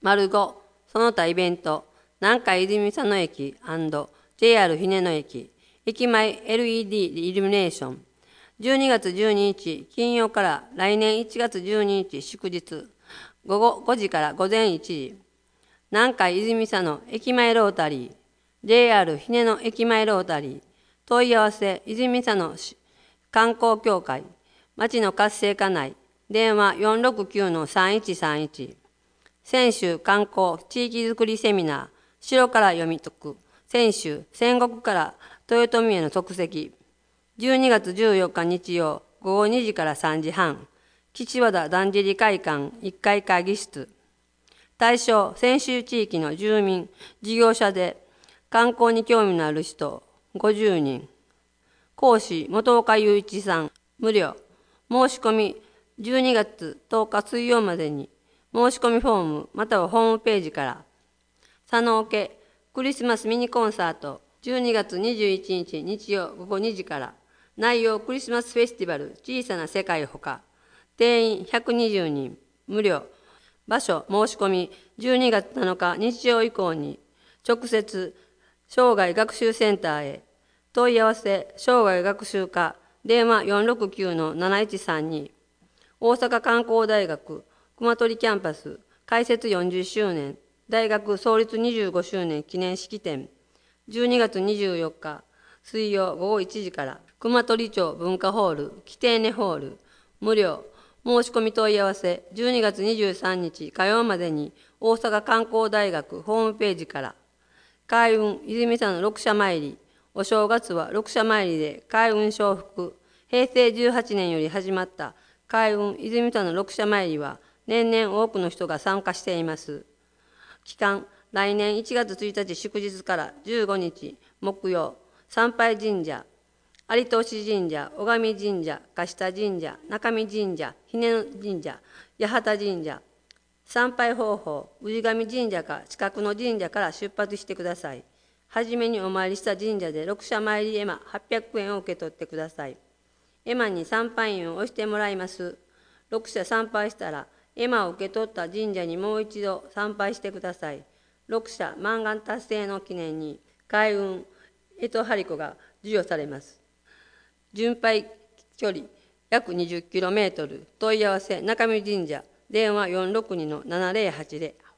丸5、その他イベント、南海泉佐野駅 &JR 日根野駅、駅前 LED イルミネーション。12月12日金曜から来年1月12日祝日、午後5時から午前1時、南海泉佐野駅前ロータリー、JR 日根野駅前ロータリー、問い合わせ泉佐野市観光協会、町の活性化内、電話469-3131。泉州観光地域づくりセミナー、城から読み解く、泉州戦国から豊臣への足跡。12月14日日曜、午後2時から3時半、岸和田だんじり会館1階会議室。対象、泉州地域の住民、事業者で観光に興味のある人50人。講師、本岡雄一さん、無料。申し込み、12月10日水曜までに、申し込みフォームまたはホームページから。佐野家クリスマスミニコンサート、12月21日日曜午後2時から。内容クリスマスフェスティバル小さな世界ほか。定員120人、無料。場所申し込み12月7日日曜以降に直接生涯学習センターへ。問い合わせ生涯学習課電話469-7132。大阪観光大学熊取キャンパス開設40周年大学創立25周年記念式典。12月24日水曜午後1時から。熊取町文化ホールキテーネホール、無料。申し込み問い合わせ12月23日火曜までに大阪観光大学ホームページから。開運泉佐野六社参り、お正月は六社参りで開運承福。平成18年より始まった開運泉佐野六社参りは年々多くの人が参加しています。期間、来年1月1日祝日から15日木曜、参拝神社、有戸神社、小上神社、樫田神社、中見神社、日根神社、八幡神社。参拝方法、氏神神社か近くの神社から出発してください。はじめにお参りした神社で六社参り絵馬800円を受け取ってください。絵馬に参拝印を押してもらいます。六社参拝したら、絵馬を受け取った神社にもう一度参拝してください。六社満願達成の記念に、開運干支張り子が授与されます。巡拝距離約 20km、問い合わせ中見神社、電話462-7080。